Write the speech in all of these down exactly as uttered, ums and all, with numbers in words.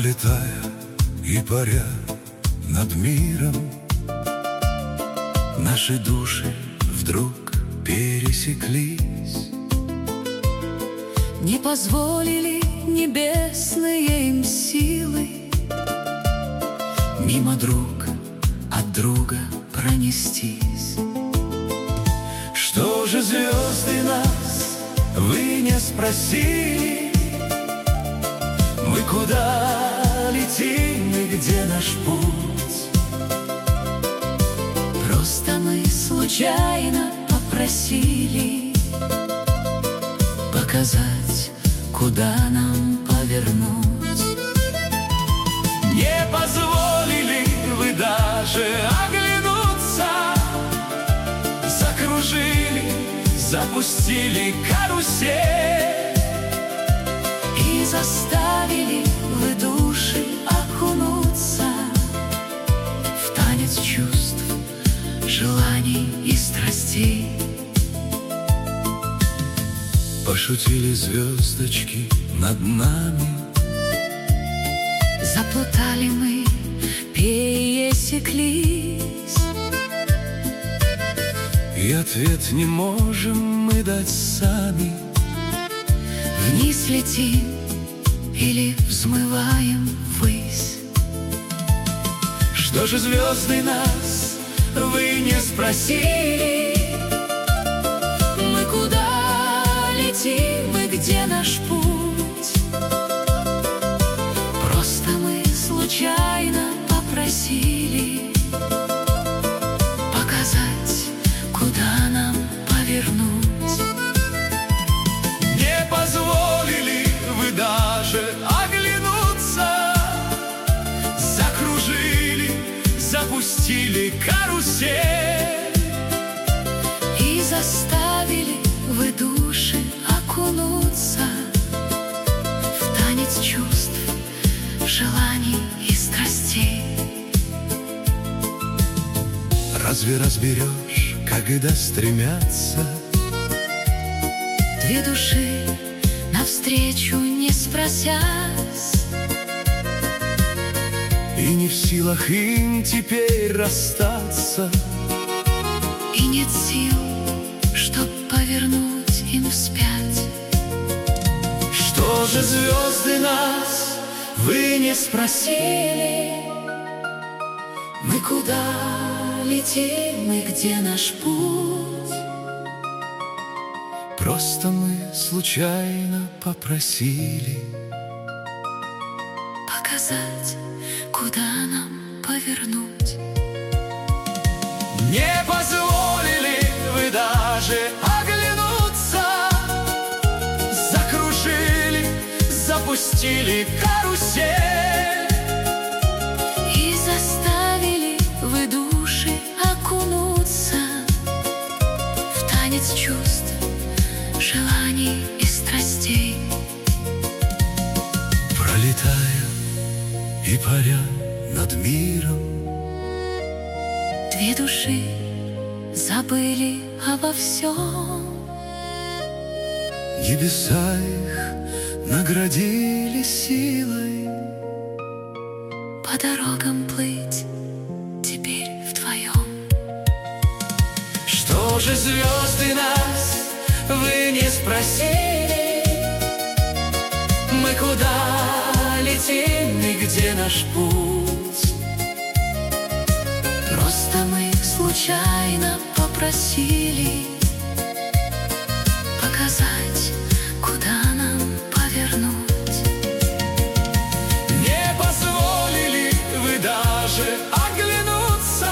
Пролетая и паря над миром, наши души вдруг пересеклись. Не позволили небесные им силы мимо друг от друга пронестись. Что же, звезды, нас вы не спросили? Мы куда летим и где наш путь? Просто мы случайно попросили показать, куда нам повернуть. Не позволили вы даже оглянуться, закружили, запустили карусель и заставили вы души окунуться в танец чувств, желаний и страстей. Пошутили звездочки над нами, заплутали мы, пересеклись, и ответ не можем мы дать сами. Вниз летим или взмываем ввысь. Что же, звезды, нас вы не спросили? Мы куда летим и где наш путь? Просто мы случайно попросили показать, куда нам повернуть. Не позволили вы даже оглянуться, закружили, запустили карусель и заставили вы души окунуться в танец чувств, желаний и страстей. Разве разберешь, когда стремятся две души навстречу, не спросясь, и не в силах им теперь расстаться? и нет сил, чтоб повернуть им вспять. Что же, звезды, нас вы не спросили? Мы куда летим и где наш путь? Просто мы случайно попросили показать, куда нам повернуть. Не позволили вы даже оглянуться, закружили, запустили карусель И заставили вы души окунуться в танец чувств, желаний и страстей. Пролетая и паря над миром, Две души забыли обо всем, небеса их наградили силой по дорогам плыть теперь вдвоем. Что же, звезды, нас вы не спросили? Мы куда летим и где наш путь? Просто мы случайно попросили показать, куда нам повернуть. Не позволили вы даже оглянуться,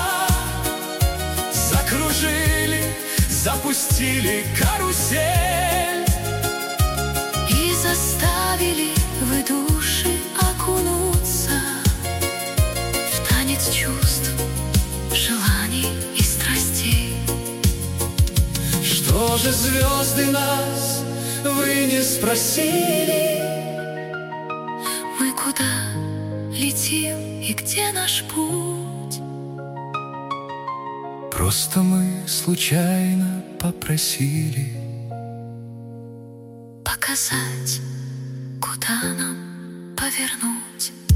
закружили, запустили карусель И заставили вы души окунуться в танец чувств, желаний и страстей. Что же, звезды, нас вы не спросили? Мы куда летим и где наш путь? Просто мы случайно попросили Показать, куда нам повернуть.